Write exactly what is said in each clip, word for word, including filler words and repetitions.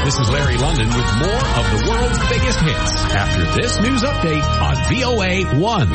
This is Larry London with more of the world's biggest hits after this news update on V O A one.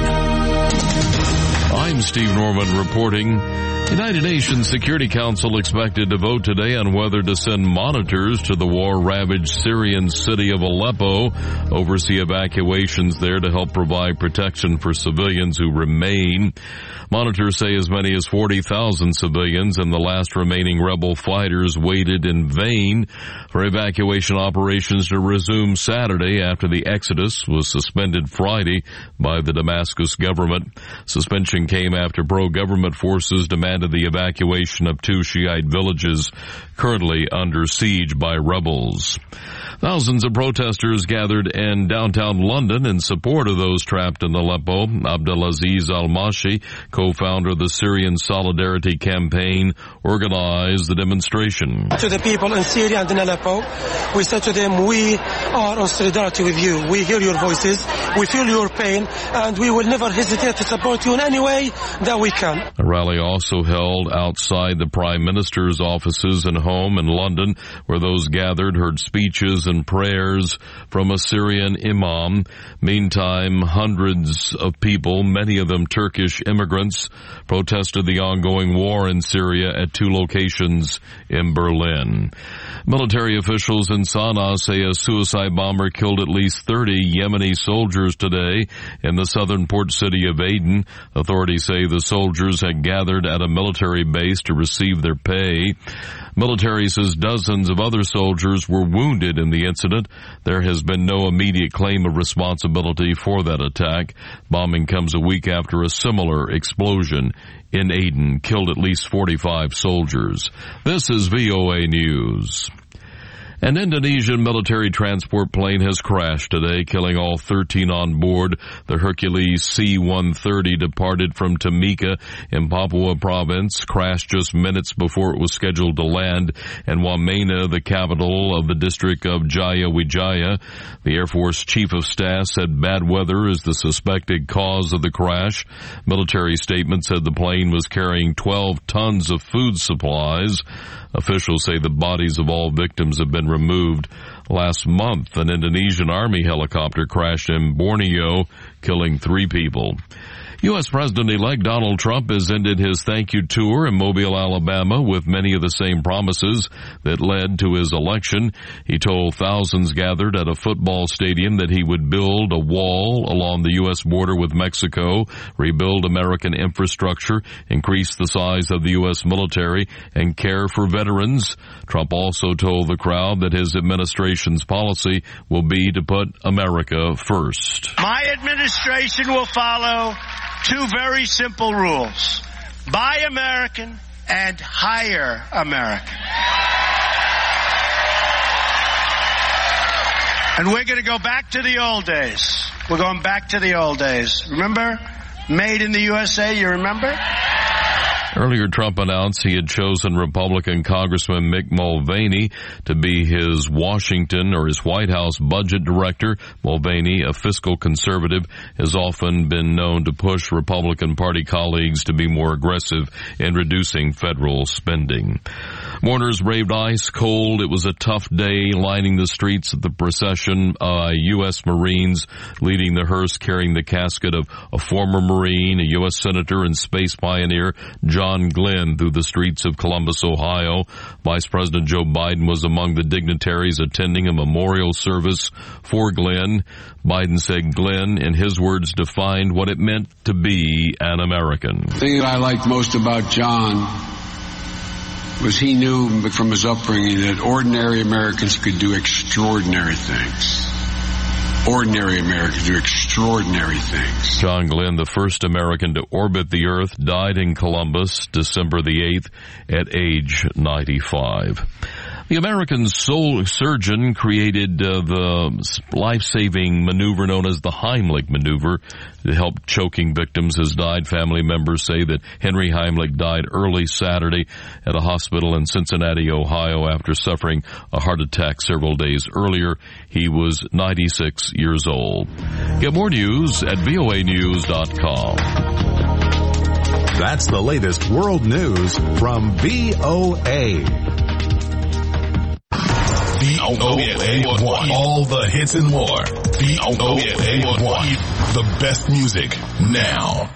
I'm Steve Norman reporting. United Nations Security Council expected to vote today on whether to send monitors to the war-ravaged Syrian city of Aleppo, oversee evacuations there to help provide protection for civilians who remain. Monitors say as many as forty thousand civilians and the last remaining rebel fighters waited in vain for evacuation operations to resume Saturday after the exodus was suspended Friday by the Damascus government. Suspension came after pro-government forces demanded the evacuation of two Shiite villages currently under siege by rebels. Thousands of protesters gathered in downtown London in support of those trapped in Aleppo. Abdelaziz Al-Mashi, co-founder of the Syrian Solidarity Campaign, organized the demonstration. To the people in Syria and in Aleppo, we said to them, we are in solidarity with you. We hear your voices, we feel your pain, and we will never hesitate to support you in any way that we can. A rally also held outside the Prime Minister's offices and home in London, where those gathered heard speeches and prayers from a Syrian imam. Meantime, hundreds of people, many of them Turkish immigrants, protested the ongoing war in Syria at two locations in Berlin. Military officials in Sana'a say a suicide bomber killed at least thirty Yemeni soldiers today in the southern port city of Aden. Authorities say the soldiers had gathered at a military base to receive their pay. Military says dozens of other soldiers were wounded in the incident. There has been no immediate claim of responsibility for that attack. Bombing comes a week after a similar explosion in Aden killed at least forty-five soldiers. This is V O A News. An Indonesian military transport plane has crashed today, killing all thirteen on board. The Hercules C one thirty departed from Timika in Papua province, crashed just minutes before it was scheduled to land in Wamena, the capital of the district of Jayawijaya. The Air Force Chief of Staff said bad weather is the suspected cause of the crash. Military statement said the plane was carrying twelve tons of food supplies. Officials say the bodies of all victims have been removed. Last month, an Indonesian Army helicopter crashed in Borneo, killing three people. U S. President-elect Donald Trump has ended his thank you tour in Mobile, Alabama, with many of the same promises that led to his election. He told thousands gathered at a football stadium that he would build a wall along the U S border with Mexico, rebuild American infrastructure, increase the size of the U S military, and care for veterans. Trump also told the crowd that his administration's policy will be to put America first. My administration will follow two very simple rules. Buy American and hire American. And we're going to go back to the old days. We're going back to the old days. Remember? Made in the U S A, you remember? Earlier, Trump announced he had chosen Republican Congressman Mick Mulvaney to be his Washington or his White House budget director. Mulvaney, a fiscal conservative, has often been known to push Republican Party colleagues to be more aggressive in reducing federal spending. Mourners braved ice cold. It was a tough day lining the streets of the procession. Uh, U S. Marines leading the hearse carrying the casket of a former Marine, a U S Senator and space pioneer, John Glenn, through the streets of Columbus, Ohio. Vice President Joe Biden was among the dignitaries attending a memorial service for Glenn. Biden said Glenn, in his words, defined what it meant to be an American. The thing that I liked most about John was he knew from his upbringing that ordinary Americans could do extraordinary things. Ordinary Americans do extraordinary things. John Glenn, the first American to orbit the Earth, died in Columbus, December the eighth, at age ninety-five. The American soul surgeon created uh, the life-saving maneuver known as the Heimlich maneuver to help choking victims has died. Family members say that Henry Heimlich died early Saturday at a hospital in Cincinnati, Ohio, after suffering a heart attack several days earlier. He was ninety-six years old. Get more news at V O A news dot com. That's the latest world news from V O A. V O A one. All the hits and more. V O A one. The best music now.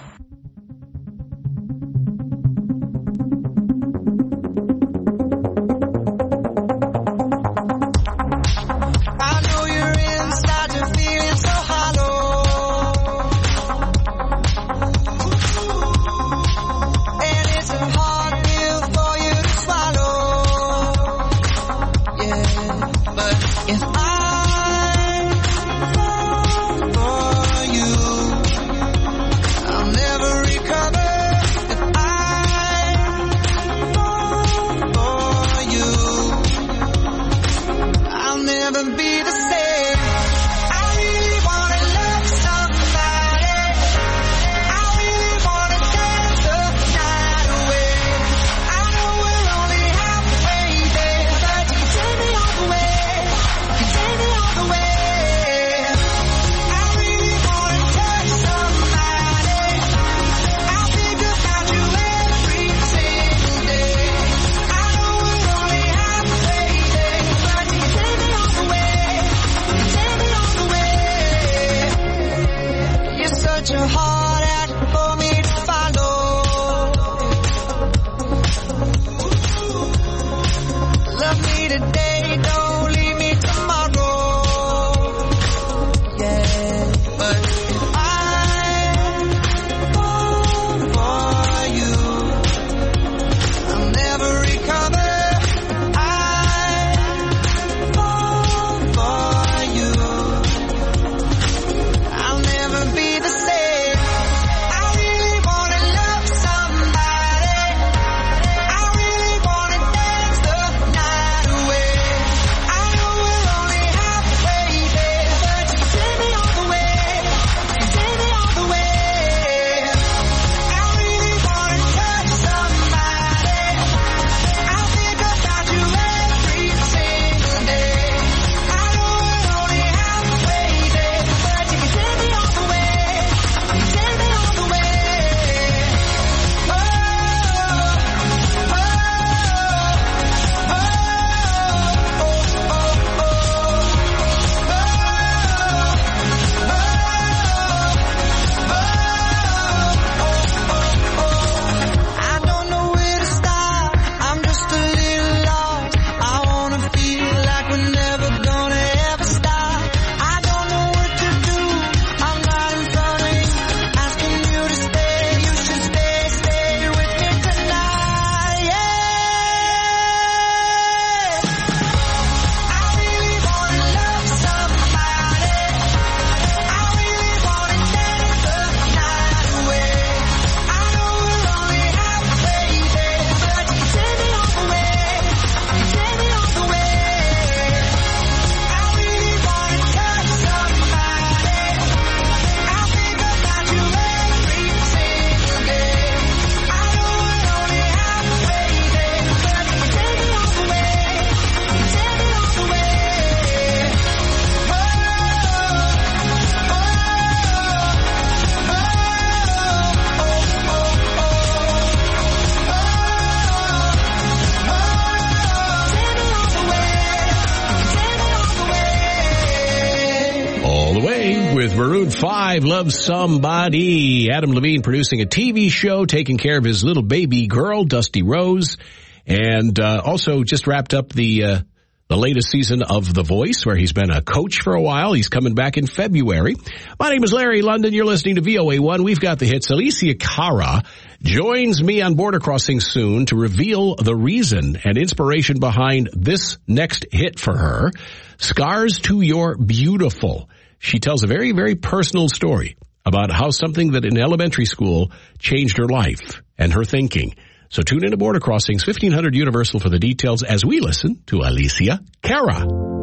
Maroon five, Love Somebody. Adam Levine producing a T V show, taking care of his little baby girl, Dusty Rose. And uh, also just wrapped up the uh, the latest season of The Voice, where he's been a coach for a while. He's coming back in February. My name is Larry London. You're listening to V O A one. We've got the hits. Alicia Cara joins me on Border Crossing soon to reveal the reason and inspiration behind this next hit for her, Scars to Your Beautiful. She tells a very, very personal story about how something that in elementary school changed her life and her thinking. So tune into Border Crossings, fifteen hundred Universal for the details as we listen to Alicia Cara.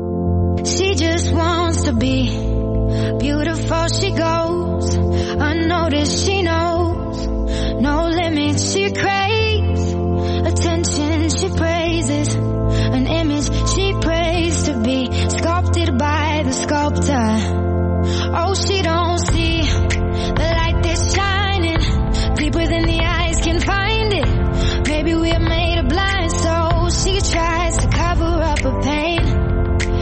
She just wants to be beautiful. She goes unnoticed. She knows no limits. She craves attention. She praises an image she prays to be sculpted by the sculptor. Oh, she don't see the light that's shining deeper than the eyes can find it. Maybe we're made of blind, so she tries to cover up her pain.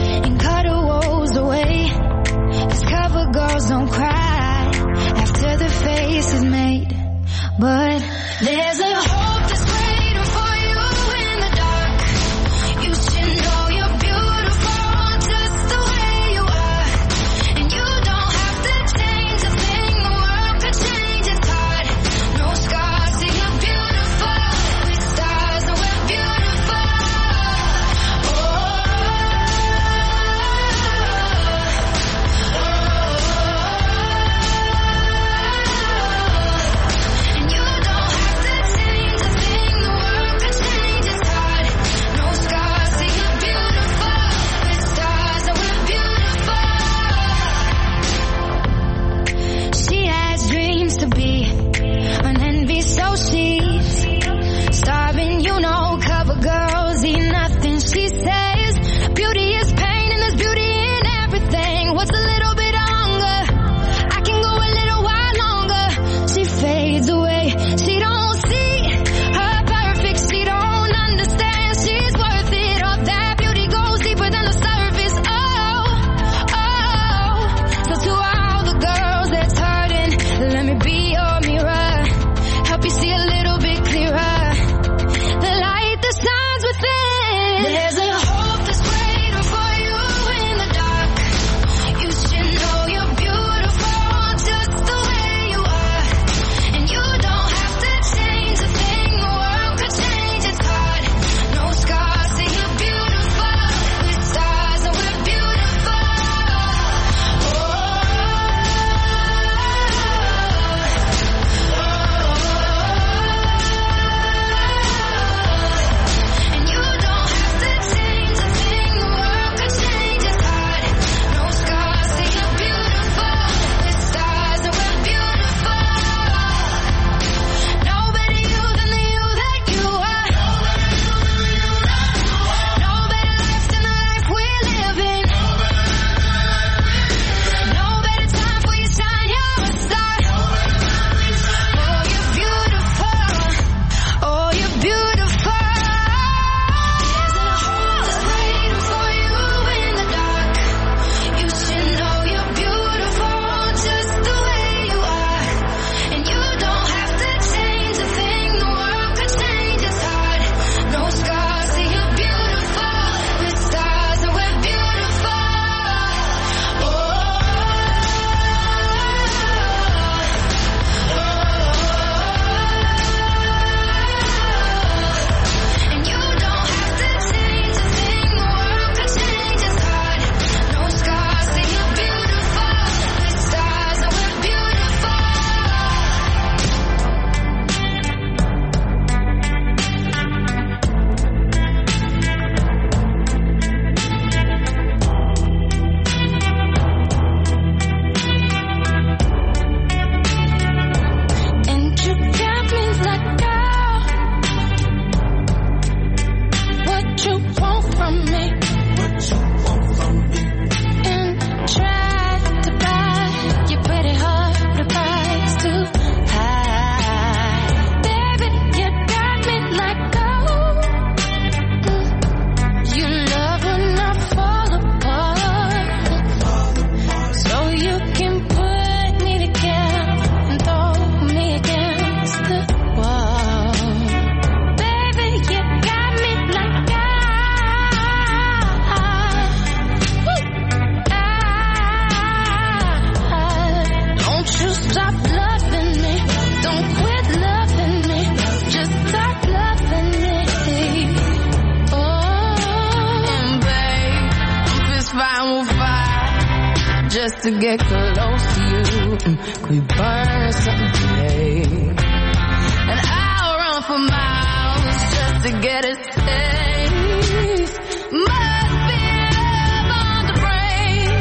just to get close to you. Could we burn something today? And I'll run for miles just to get a taste. Must be love on the brain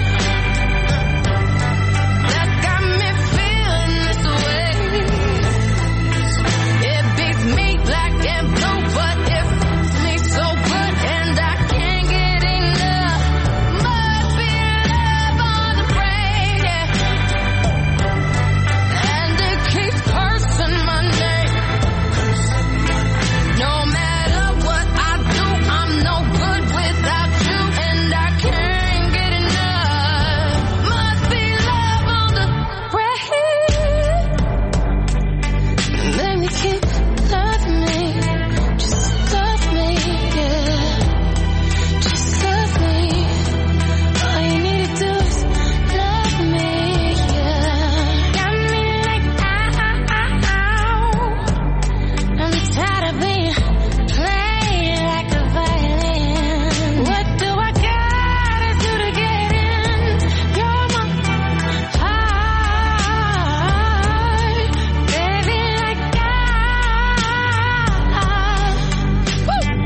that got me feeling this way. It beats me black and blue, but it fits me so good and I can't get enough. Must be love on the brain, yeah. And it keeps cursing my name. No matter what I do, I'm no good without you, and I can't get enough. Must be love on the brain. Let me keep loving me, just love me, yeah. Just love me. All you need to do is love me, yeah. Got me like ow. I'm tired of being played like a violin. What do I gotta do to get in? You're my heart, baby, like I.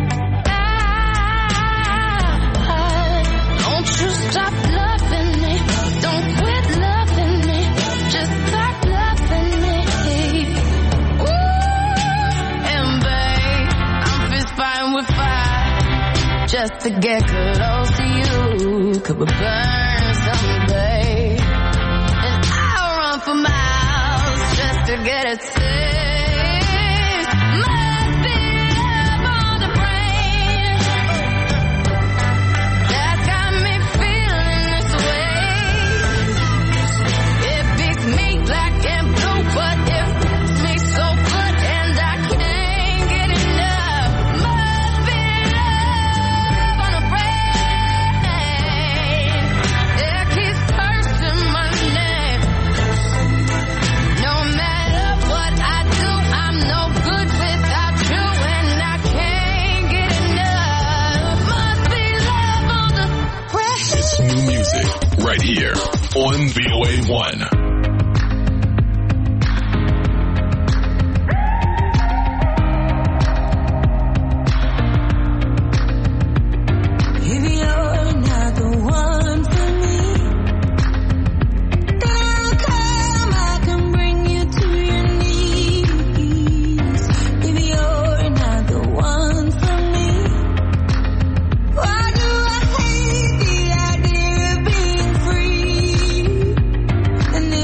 Don't you stop loving me. Don't quit loving me. Just start loving me. Ooh, and babe, I'm fist fighting with fire just to get close to you. Could we burn someday? And I'll run for miles just to get a taste. Must be love on the brain that got me feeling this way. It beats me black and blue, but it fits me so good and I can't get enough. Must be love on the brain that keeps cursing my name. No matter what I do, I'm no good without you, and I can't get enough. Must be love on the brain. It's new music right here on V O A one. If you're not the one for me, then I'll come, I can bring you to your knees. If you're not the one for me, why do I hate the idea of being free? And if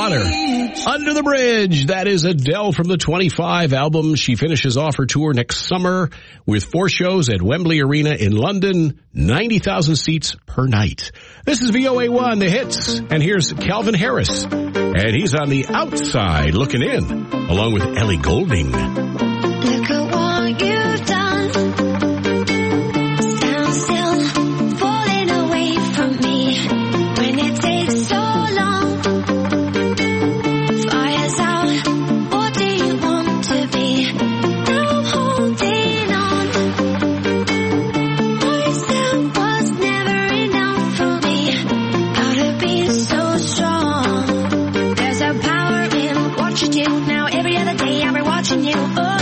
Connor. Under the Bridge. That is Adele from the twenty-five album. She finishes off her tour next summer with four shows at Wembley Arena in London, ninety thousand seats per night. This is V O A one, the hits. And here's Calvin Harris. And he's on the outside looking in, along with Ellie Goulding. Look at what you've done. Stand still, falling away from me. When it takes so long. Fire's out, what do you want to be? Now I'm holding on. Myself was never enough for me. How to be so strong. There's a power in what you do. Now every other day I'll be watching you. Oh.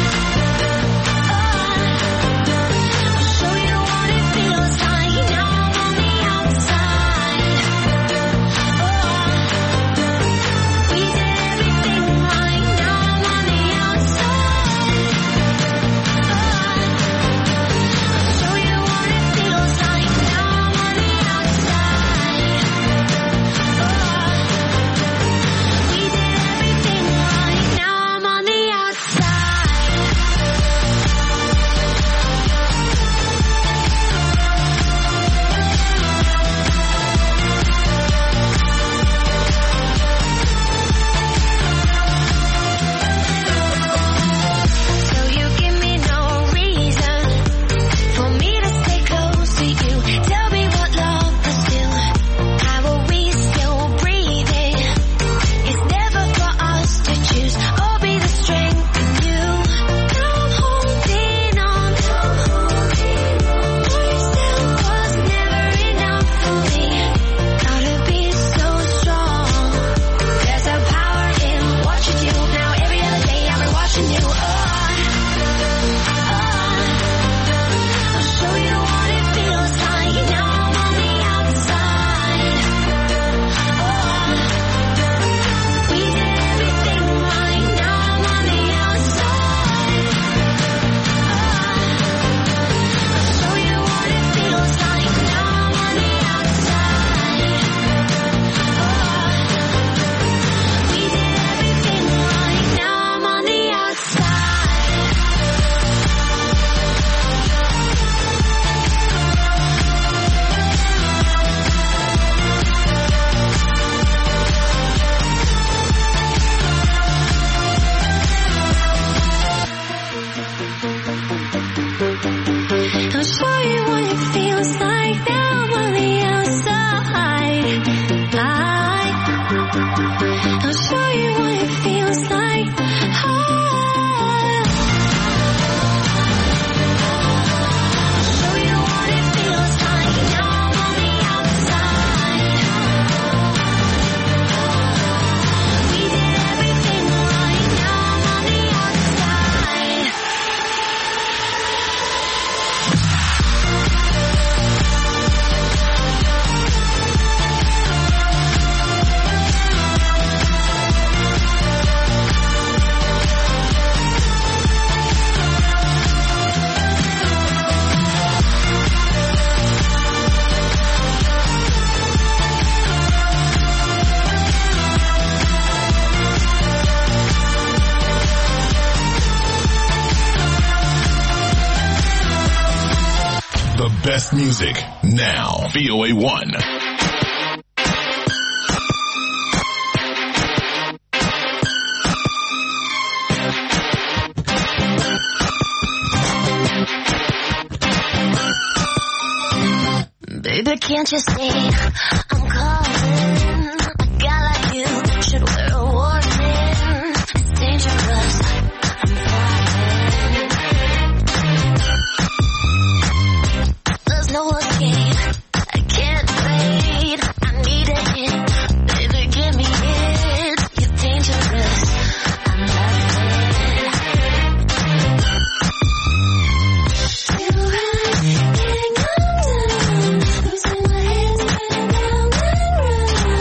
Best music now. V O A one. Baby, can't you see I'm calling? A guy like you should wear a warning. It's dangerous. I'm falling. There's no escape. I can't wait. I need a hit. Baby, give me it. You're dangerous. I'm loving it. You run, getting on down. Losing my head, spinning down that road.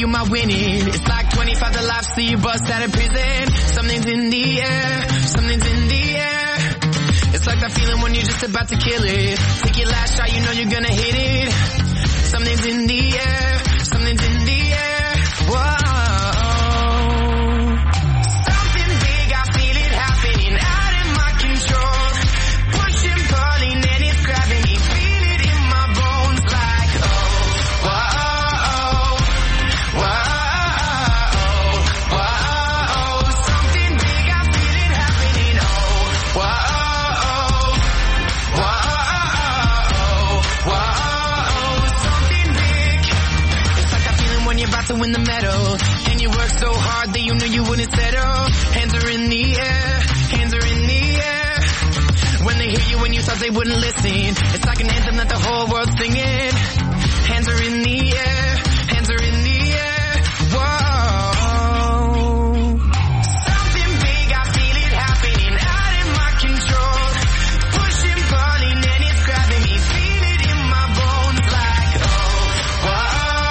you my winning. It's like twenty-five to life, see you bust out of prison. Something's in the air, something's in the air. It's like that feeling when you're just about to kill it. Take your last shot, you know you're gonna hit it. Something's in the air, something's in the air. Whoa. Something big, I feel it happening out of my control. Pushing, pulling, and it's grabbing me. Feel it in my bones like, oh, whoa, whoa, whoa. Something big, I feel it happening, oh, whoa. You're about to win the medal, and you work so hard that you knew you wouldn't settle. Hands are in the air, hands are in the air. When they hear you when you thought they wouldn't listen, it's like an anthem that the whole world's singing. Hands are in the air, hands are in the air. Whoa. Something big, I feel it happening out of my control. Pushing, pulling, and it's grabbing me. Feel it in my bones like, oh, whoa.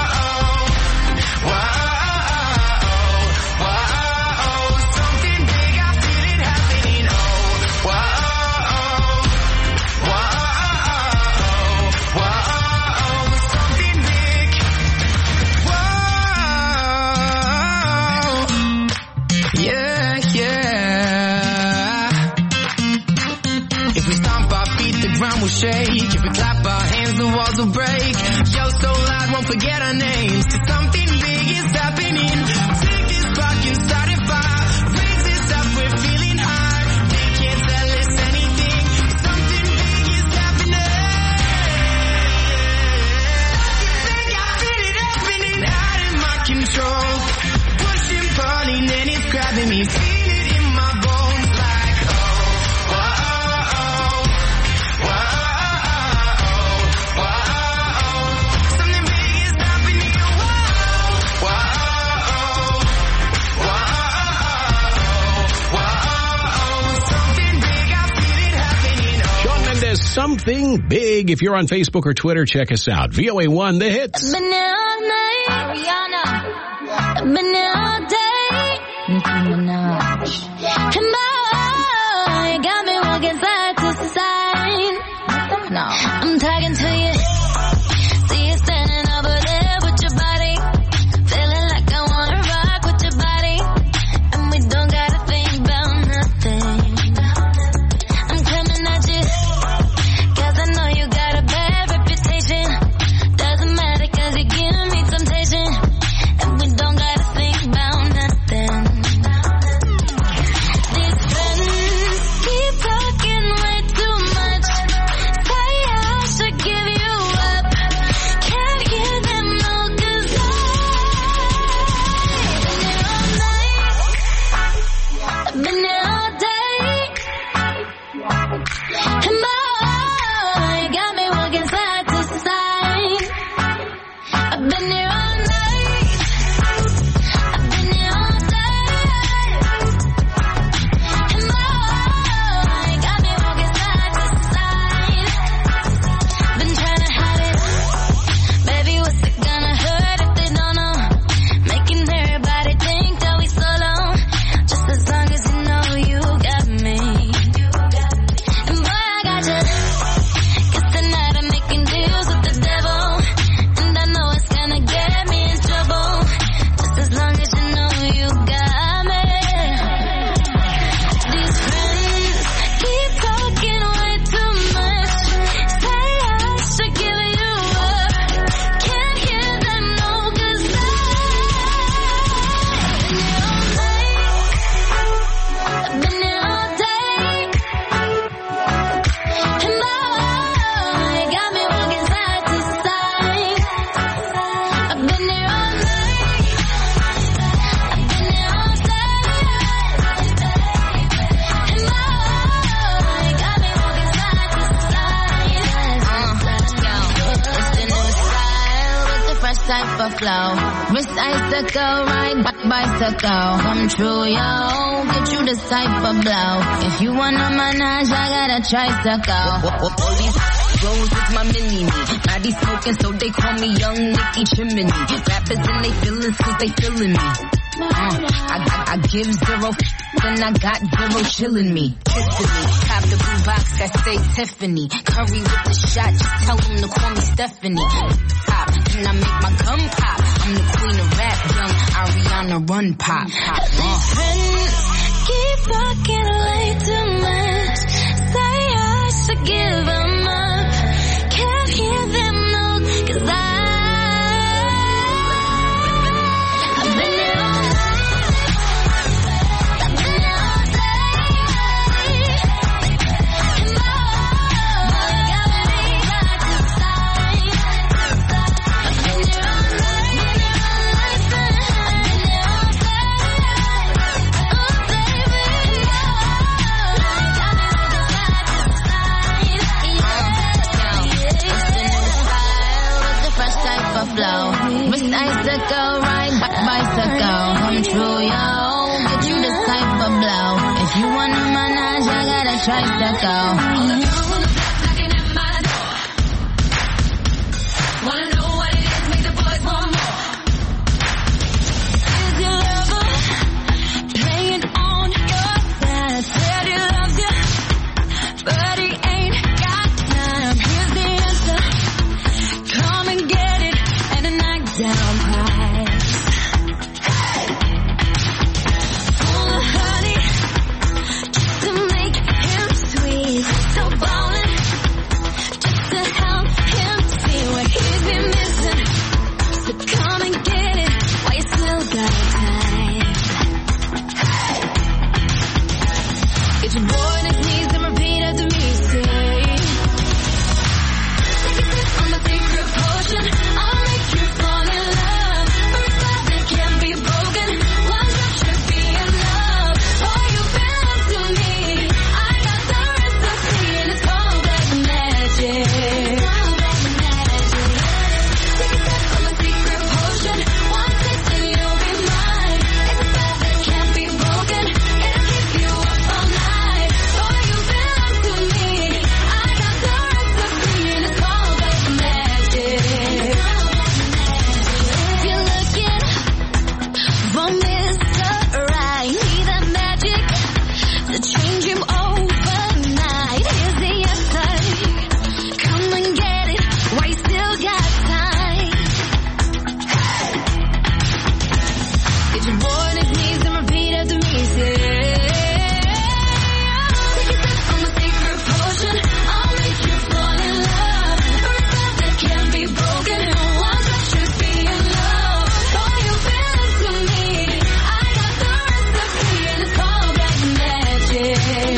We'll shake. If we clap our hands, the walls will break. Yo, so loud, won't forget our names. Cause something big is happening. Take this spark and start a fire. Raise this up, we're feeling high. They can't tell us anything. Something big is happening. Something big, I feel it happening out of my control. Pushing, pulling, and it's grabbing me. Feel it in my bones like, oh, whoa. Something big. If you're on Facebook or Twitter, check us out. V O A one, The Hits. I've been here all night, Ariana. I've been here all day, Nicki Minaj. And boy, you got me walking side to side. No, I'm talking to you. See you standing over there with your body. Feeling like I wanna rock with your body. And we don't gotta think about nothing. I'm coming at you. I know you got a bad reputation. Doesn't matter cause you give me temptation. And we don't gotta think about nothing. These friends keep talking way too much. Say I should give you up. Can't hear them no cause I've been here all night. I've been here all day. And my got me walking side to side. I've been here all night. I've been here all day. And boy, got me walking side to side. Been trying to hide it. Baby, what's it gonna hurt if they don't know? Making everybody think that we solo. Just as long as you know you got me. And boy, I got you. Tonight I'm making deals with the devil, and I know it's gonna get me in trouble. Just as long as you know you got me. These friends keep talking way too much. Say I should give you up. Can't hear them no cause I've been here all night. I've been here all day. And my got me walking side to side. I've been here all night. I've been here all day. And my got me walking side to side. Uh, let's go. It's the new style with the fresh type of flow. Wrist icicle, ride back bicycle. Come true, yo. Get you this type of blow. If you wanna manage, I got a tricycle. flows with my mini-me. Body smoking, so they call me Young Nicky Chimney. Rappers and they feelings, cause they feeling me. Uh, I, I, I give zero f- and I got zero chillin' me. Kissing me. Cop the blue box that say Tiffany. Curry with the shot, just tell them to call me Stephanie. Pop, and I make my gum pop. I'm the queen of rap, young Ariana Run Pop. pop. Uh. Friends keep talking way too much. Say I should give them up. Can't hear them no, cause I I've been there all night. I've been there all day. And oh, got me back inside. I've been there all night. I've been there all day. Oh, baby, fresh type of flow. Wrist icicle, ride bicycle. Come true, yo. Get you this type of blow. If you want a manage, I got a tricycle. Wanna know what it is, make the boys want more. Is your lover playing on your side? Said he loves you, but he ain't got time. Here's the answer. Come and get it, and a knockdown prize. Full of honey, just to make him sweet. So ballin', just to help him see what he's been missing. So come and get it, while you still got time. Get your boy on his knees and repeat after me, say. Take a sip on my secret potion. I'll make you fall in love. For a spell that can't be broken. One drop should be enough. Boy, you belong to me. I got the recipe and it's called black magic. Take a sip on my secret potion. One taste and you'll be mine. It's a spell that can't be broken. It'll keep you up all night. Boy, you belong to me. I got the recipe and it's called black magic. If you're looking for Mister Right, need that magic to change him overnight. Here's the answer. Come and get it while you still got time. Get your boy on his knees and repeat after me, say. Take a sip on my secret potion. I'll make you fall in love. For a spell that can't be broken. One drop should be enough. Boy, you belong to me. I got the recipe and it's called black magic.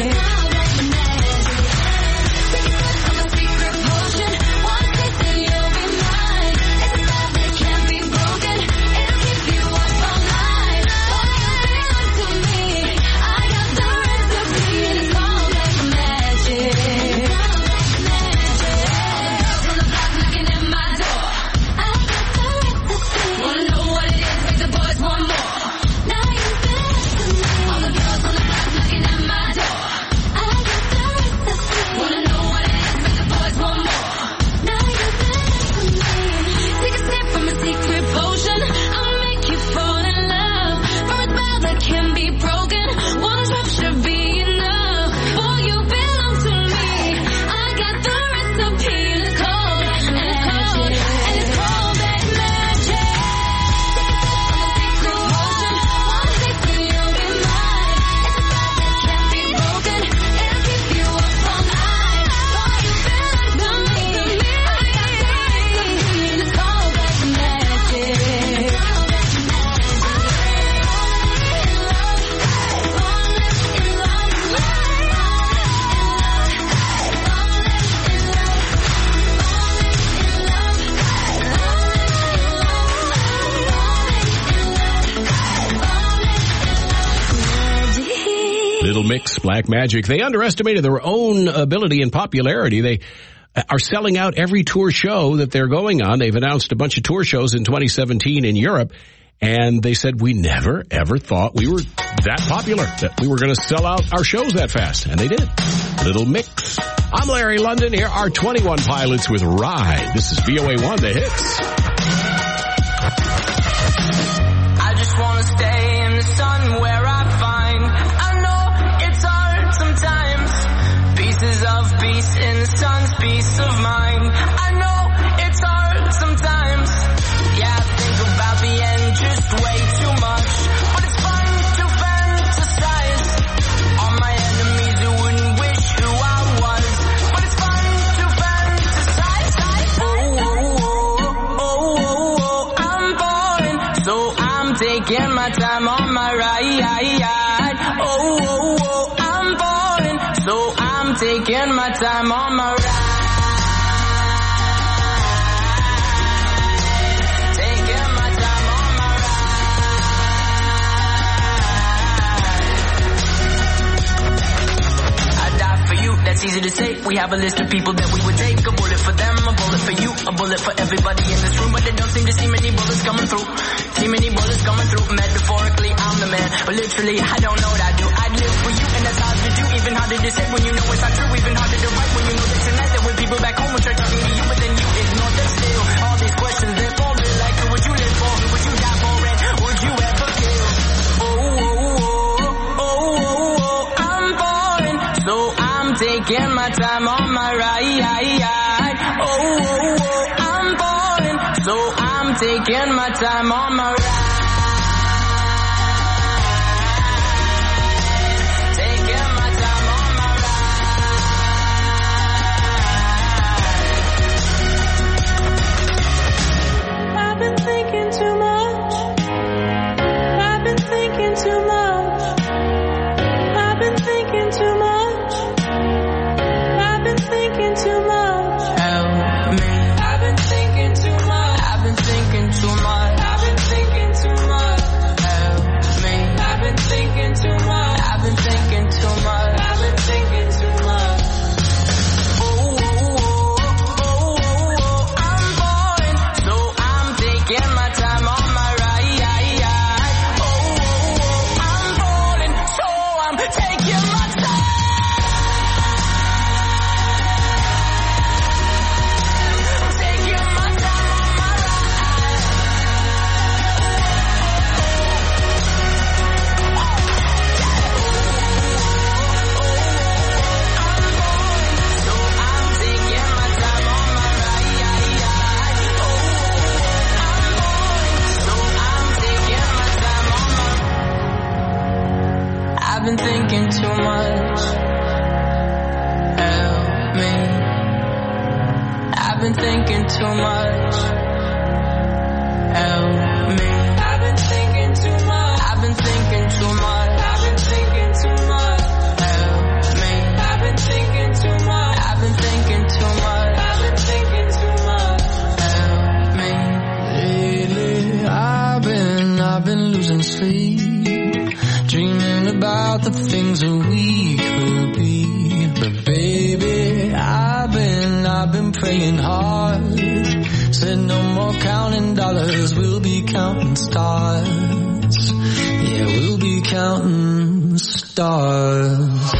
Take a sip on my secret potion. One taste and you'll be mine. It's a spell that can't be broken. It'll keep you up all night. Boy, you belong to me. I got the recipe and it's called black magic. From the block knocking at my door. I got the recipe. Wanna know what it is, make the boys want more. Now you belong to me. All the girls on the block knocking at my door. I got the recipe. Wanna know what it is, make the boys want more. Now you belong to me. Take a sip from a secret potion. I'll make you fall in love. For a spell that can be broken. One drop should be enough. Boy, you belong to me. I got the recipe and it's called, and it's called, and it's called black magic. Take a sip from a secret potion. One taste and you'll be mine. It's a spell that can't be broken. It'll keep you up all night. Boy, you belong to me. I got the recipe and it's called black magic. Little Mix, Black Magic. They underestimated their own ability and popularity. They are selling out every tour show that they're going on. They've announced a bunch of tour shows in twenty seventeen in Europe. And they said, we never, ever thought we were that popular, that we were going to sell out our shows that fast. And they did. Little Mix. I'm Larry London. Here are twenty-one Pilots with Ride. This is V O A one, the hits. I just want to stay in the sun where I find. I know it's hard sometimes. Pieces of peace in the sun's peace of mind. I know it's hard sometimes. Yeah, I think about the end just way too much. But it's fun to fantasize on my enemies who wouldn't wish who I was. But it's fun to fantasize. Oh, oh, oh, oh, oh, oh, I'm boring. So I'm taking my time on my ride. Oh, oh, oh, I'm boring. So I'm taking my time on my ride. That's easy to say. We have a list of people that we would take. A bullet for them, a bullet for you, a bullet for everybody in this room. But they don't seem to see many bullets coming through. See many bullets coming through. Metaphorically, I'm the man, but literally, I don't know what I do. I'd live for you, and that's hard to do. Even harder to say when you know it's not true. Even harder to write when you know that tonight there were people back home who tried talking to you, but then you ignore them still. All these questions, they're for real. Like, who would you live for? Who would you die for? And would you ever kill? Oh, oh, oh, oh, oh, oh, I'm boring. So I'm taking my time on my ride. Oh, oh, oh, I'm boring. So I'm taking my time on my ride. Taking my time on my ride. I've been thinking too much. I've been thinking too much. I've been thinking too much. I've been thinking too much. Help me. I've been thinking too much. I've been thinking too much. I've been thinking too much. Help me. I've been thinking too much. I've been thinking too much. I've been thinking too much. Oh, oh, oh, oh, oh, oh, I'm boring. So I'm taking my time on my ride. Oh, oh, oh, I'm boring. So I'm taking my time. Taking my time on my So I'm taking my time on my ride. Oh, I'm boring. So I'm taking my time on my. I've been thinking too much. Help me. I've been thinking too much. Help me. I've been thinking too much. I've been thinking too much. I've been thinking too much. Help me. I've been thinking too much. I've been thinking too much. I've been thinking too much. Help me. Lately, I've been, I've been losing sleep, dreaming about the things that we could be. But baby, I've been, I've been praying hard. Said no more counting dollars, we'll be counting stars. Yeah, we'll be counting stars.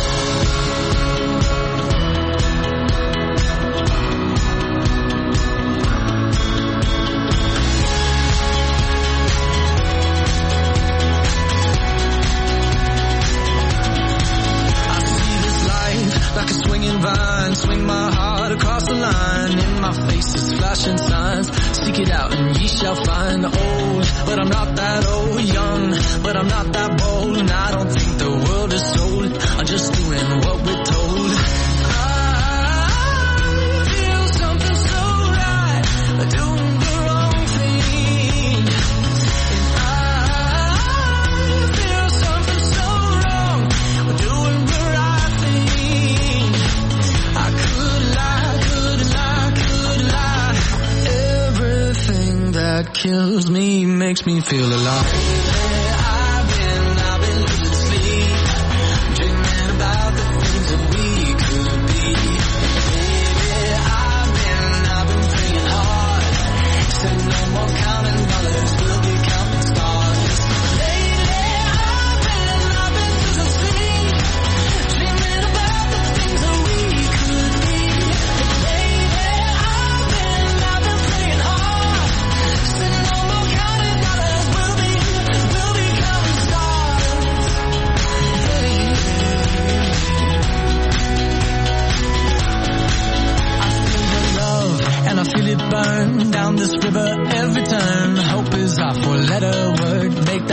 Like a swinging vine, swing my heart across the line. In my face is flashing signs. Seek it out and ye shall find. Old, but I'm not that old. Young, but I'm not that bold. And I don't think the world is sold. I'm just doing what we're told. I feel something so right, doing the wrong thing. And I feel something so wrong, doing the right thing. I could lie, could lie, could lie. Everything that kills me makes me feel alive. I've been, I've been losing sleep, dreaming about the things that we could be. Baby, I've been, I've been praying hard. Said no more counting dollars, we'll be counting stars.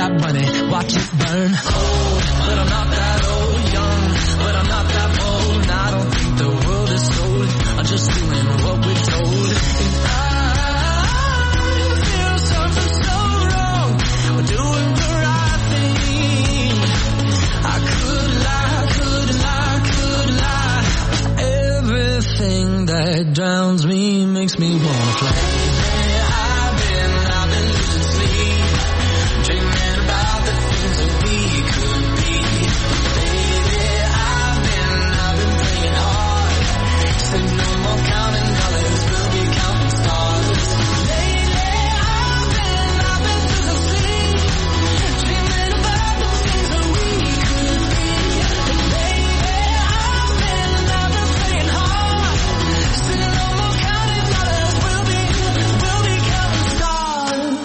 that money, watch it burn. Old, but I'm not that old. Young, but I'm not that bold. And I don't think the world is sold. I'm just doing what we're told. And I feel something so wrong. We're doing the right thing. I could lie, could lie, could lie. Everything that drowns me makes me wanna fly. I've been, I've been losing sleep, dreaming about the things that we could be. Baby, I've been, I've been praying hard. Said no more counting dollars, we'll be counting stars. Lately, I've been, I've been losing sleep, dreaming about the things that we could be. And baby, I've been, I've been praying hard. Said no more counting dollars, we'll be, we'll be counting stars.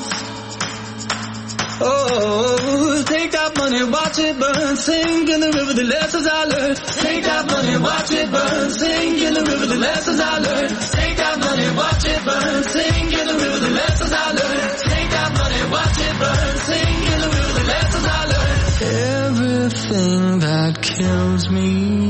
Oh, take that money, watch it burn, sing in the river the lessons I learned. Take that money, watch it burn, sing in the river the lessons I learned. Take that money, watch it burn, sing in the river the lessons I learned. Take that money, watch it burn, sing in the river the lessons I learned. Everything that kills me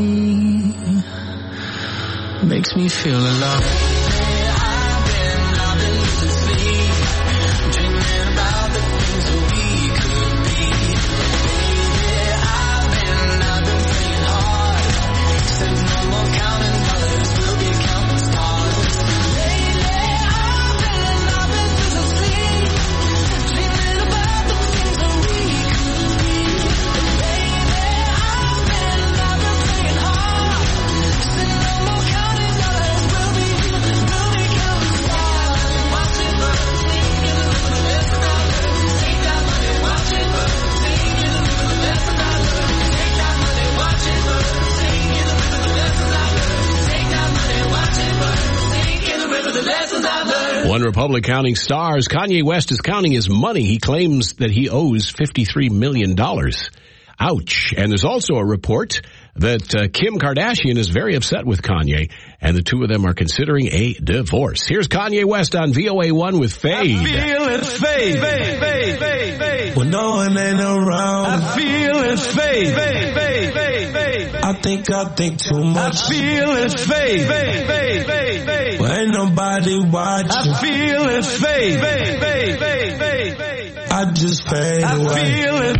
makes me feel alive. I've been, I've been losing sleep, dreaming about the things that we could be. Baby, I've been, I've been praying hard. Said no more counting dollars, we'll be counting stars. Lately, I've been, I've been losing sleep, dreaming about the things that we could be. Baby, I've been, I've been praying hard. Said no more counting dollars, we'll be, we'll be counting stars. Watch it burn, sing in the river the lessons I learned. Take that money, watch it burn, sing in the river the lessons I learned. Take that money, watch it burn, sing in the river the lessons I learned. Take that money, watch it burn, sing in the river the lessons I learned. One Republic counting stars. Kanye West is counting his money. He claims that he owes fifty-three million dollars. Ouch. And there's also a report that uh, Kim Kardashian is very upset with Kanye, and the two of them are considering a divorce. Here's Kanye West on V O A one with Fade. I feel it fade, fade, fade, fade, fade. When no one ain't around, I feel it fade, fade, fade, fade, fade. I think I think too much. I feel it fade, fade, fade, fade, fade. When ain't nobody watching, I feel it fade, fade, fade, fade, fade, fade. I just fade I away. I feel it.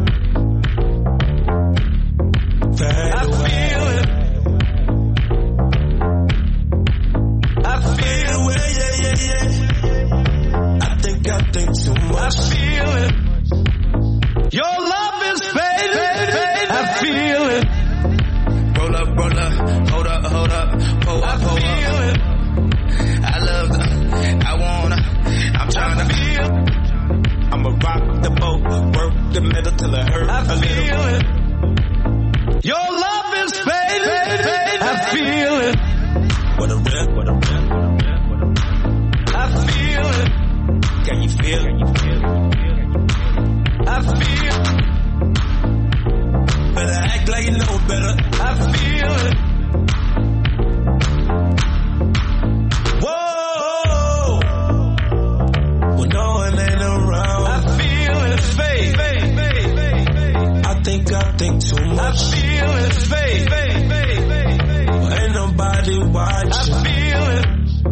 Fade I away. Feel it. I feel it. Yeah, yeah, yeah. I think I think too much. I feel it. Your love is fading. Fade, fade, I feel it. Roll up, roll up, hold up, hold up, pull up, pull up. I feel it. I love the, I wanna, I'm trying to feel. I'ma rock the boat, work the middle till it hurt I a little. I feel it. Your love is fading. Fade, fade, I feel it. What a rip, what a rip, what a rip, what a rip. I feel it. Can you feel it? Can you feel it? I feel it. Better act like you know better. I feel it. Whoa. When no one ain't around, I feel it. Fade, fade, fade, fade, fade. I think I think too much. I feel it. Fade, fade, fade, fade, fade. Ain't nobody watching. I feel it.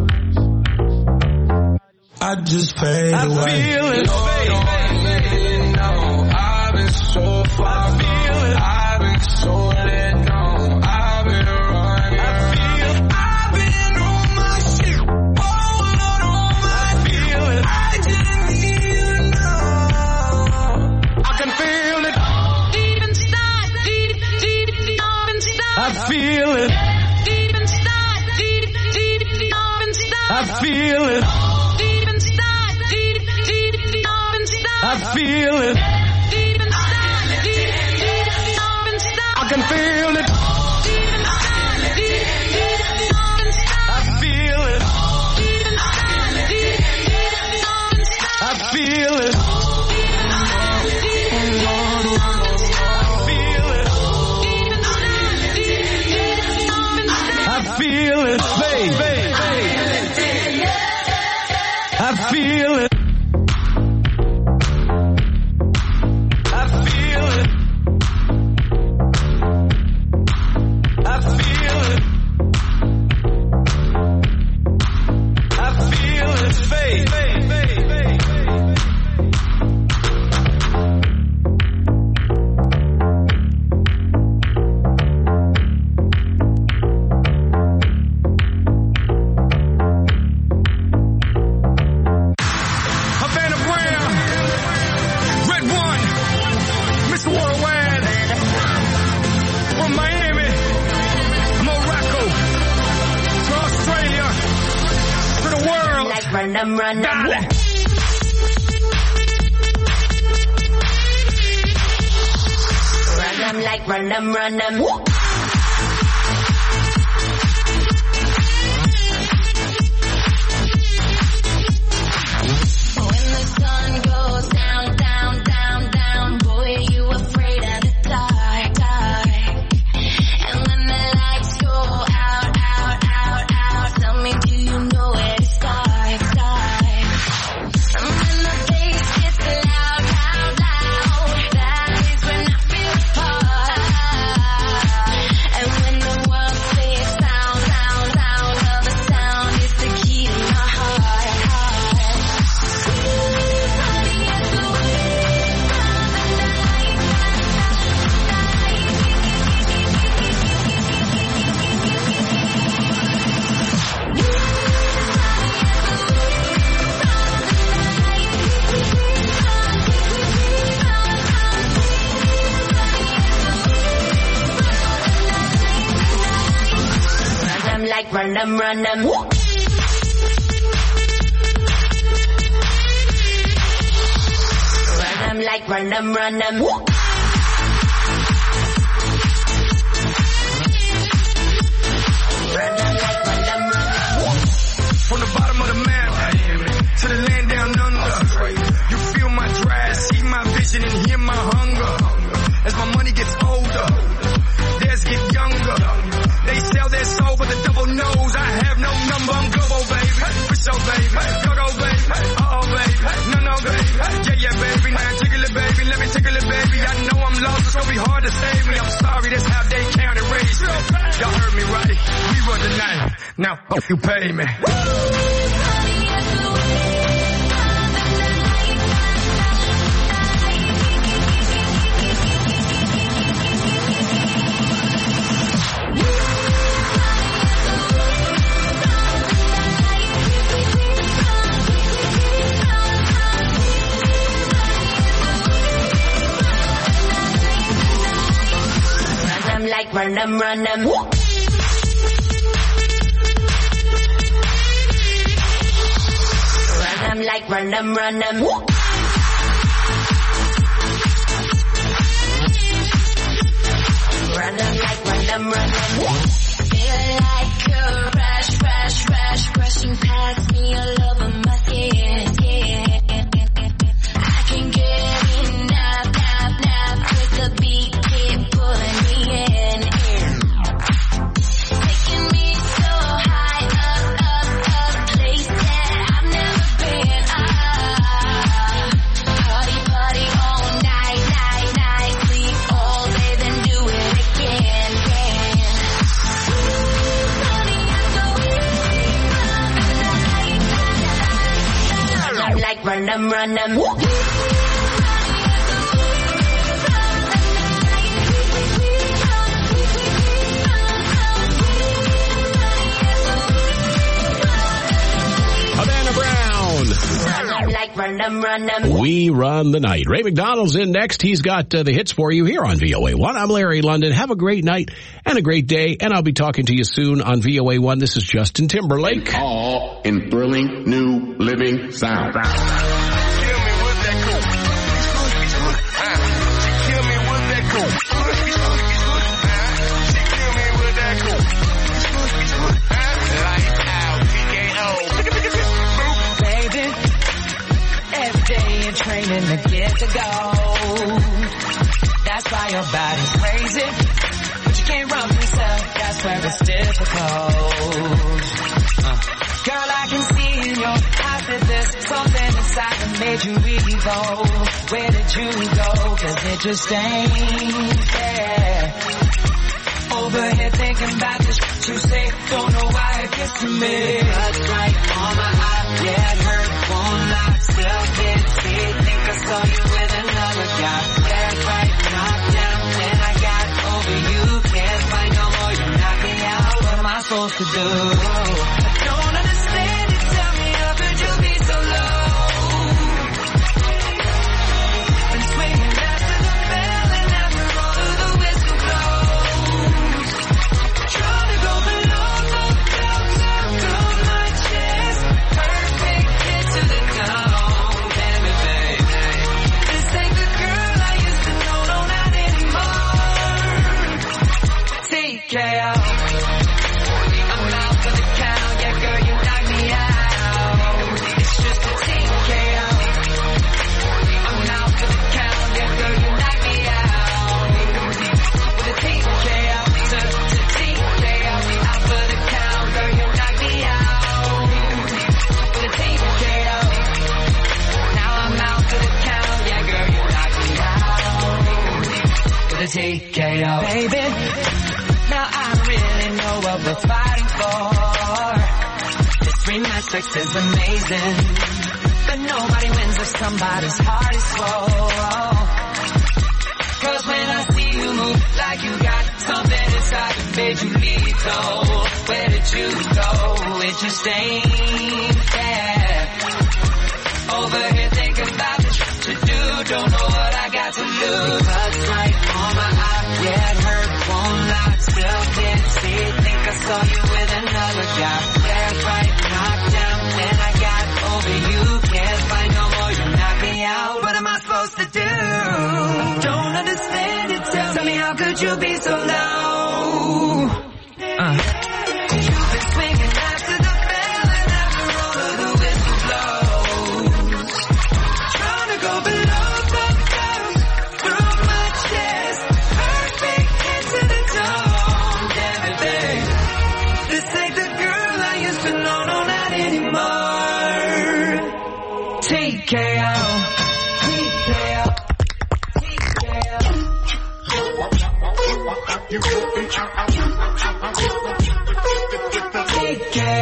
I just fade I away. I feel it. No, fade, fade, fade. No, I've been so far. I feel it. I've been so let go. I've been running. I feel it. I've been on my shit. Oh, Lord, on my I feel it. I just need you to know. I can feel it. Deep inside, deep, deep, deep inside. I feel it. Deep inside, deep, deep, deep inside. I feel it. I feel it. Deep inside, deep, deep, deep inside. I can feel it. Deep inside, deep, deep, deep inside. I feel it. Deep inside, deep, deep, deep inside. I feel it. Deep inside, deep, deep, deep inside. I feel it. I feel it. Fade, fade, fade. I feel it. run them. Run them like run them, run them. When the sun goes down, down, down, down, boy, you afraid of the dark, dark. And when the lights go out, out, out, out, tell me, do you know where to start, start? And when the bass gets loud, loud, loud, that is when I feel the part. And when the world says sound, sound, sound, of a sound is the key to my heart, heart. Run them like run them, run them. Run them like run them, run them. Run them like run them, run them. From the bottom of the map to the land down under, you feel my drive, see my vision, and hear my hunger. As my money gets older, theirs get younger. They sell their soul, but the devil knows I have no number. I'm global, baby. For sure, baby. Go, go, baby. Uh-oh, baby. No, no, baby. Yeah, yeah, baby. Now tickle it, baby. Let me tickle it, baby. I know I'm lost, it's gonna be hard to save me. I'm sorry, that's how they count and raise me. Y'all heard me right. We run the night. Now, fuck you pay me. Run them like run them, run them. Run them like run them, run them. Run them like run them, run them. Feel like a rush, rush, rush, rushing past me all over my skin, skin. I can get enough, enough, enough with the beat, keep pulling me in, in. Taking me so high up, up, up, place that I've never been. Ah, party, party all night, night, night, sleep all day, then do it again, again. Run them like run them, run them. Havana Brown. Run them like run them, run them. We run the night. Ray McDonald's in next. He's got uh, the hits for you here on V O A one. I'm Larry London. Have a great night and a great day, and I'll be talking to you soon on V O A one. This is Justin Timberlake. All in thrilling new living sound. Baby, every day you're training to get to go. That's why your body's crazy, but you can't run yourself. That's where it's difficult. Uh. Girl, I can see in your eyes that there's something inside that made you evil. Where did you go? Cause it just ain't there. Over here thinking about the shit you say, don't know why it gets to me. That's right on my eye, yeah, it hurt, won't lie, still can't see. Think I saw you with another guy. Yeah, right, knocked down, then I got over you. Can't find no more, you knock me out. What am I supposed to do? I don't understand it, tell me how could you be so low? Been swinging after the bell and after all of the whistle blows. Trying to go below, go down, down, down my chest. Perfect hit to T K O. Baby, now I really know what we're fighting for. This rematch sex is amazing, but nobody wins if somebody's heart is full. Cause when I see you move like you got something inside that made you lethal, where did you go with your stain? Yeah. Over here thinking about the shit to do, don't know what I got to lose. Touch right on my eye, yeah, it hurt, won't lie, still can't see, think I saw you with another guy. Yeah, right, knocked down, when I got over you, can't fight no more, you knock me out. What am I supposed to do? Don't understand it, tell, tell me how could you be so low? Uh. You've been swinging after the bell and after all of the whistle blows. Trying to go below the belt, through my chest, perfect into the dome. Damn it, babe, this ain't the girl I used to know, no, not anymore. T K O, T K O, T K O. You T K O.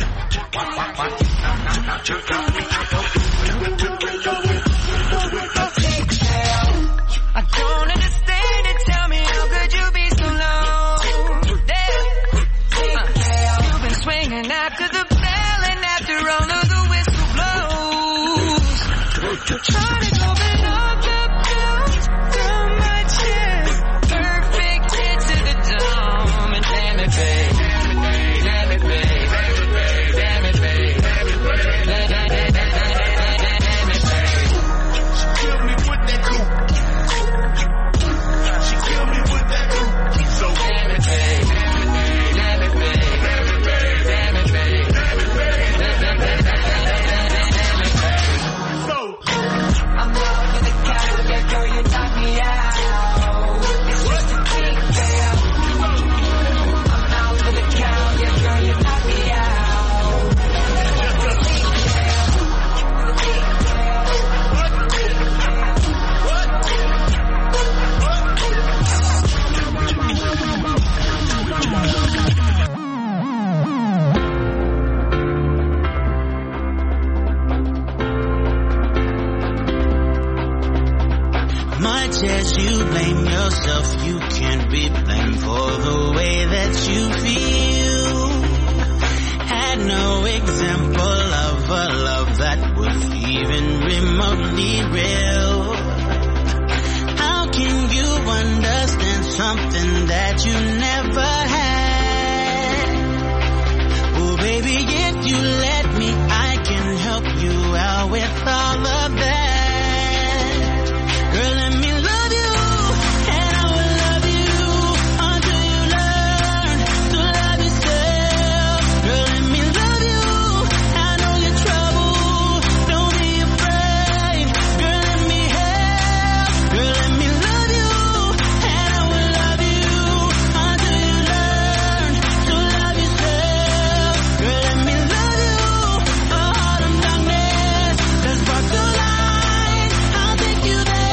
I don't understand it. Tell me how could you be so low? Yeah. Uh, you've been swinging after the bell and after all of the whistle blows. Trying to go below the belt, through my chest, perfect into the dome. And damn it, babe, damn it, babe, damn it, babe, damn it, babe. She killed me with that coupe. She killed me with that coupe. So damn it, babe, damn it, babe, damn it, babe, damn it, babe, damn it, babe, damn it, babe. So I'm out with the cat, yeah, girl, you knock me out. It's just a T K O. I'm out with the cow, yeah, girl, you knock me out. Much as you blame yourself, you can't be blamed for the way that you feel. Had no example of a love that was even remotely real. How can you understand something that you never had? Oh baby, if you let me, I can help you out with all of that. Girl, let me love you, and I will love you until you learn to love yourself. Girl, let me love you, I know your trouble, don't be afraid. Girl, let me help. Girl, let me love you, and I will love you until you learn to love yourself. Girl, let me love you, a heart of darkness, let's spark the light, I'll take you there.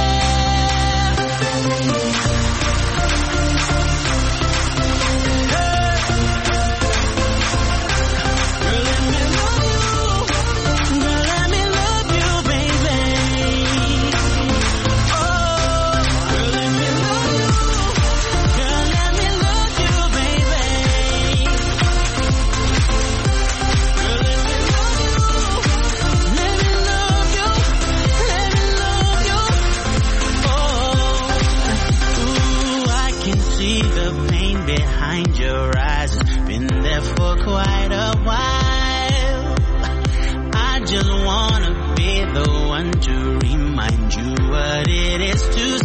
Girl, let me love you. Girl, let me love you, baby. Oh, girl, let me love you. Girl, let me love you, baby. Girl, let me love you. Let me love you. Let me love you. Oh, ooh, I can see the pain behind your eyes. It's been there for quite a while. I just wanna be the one to remind you what it is to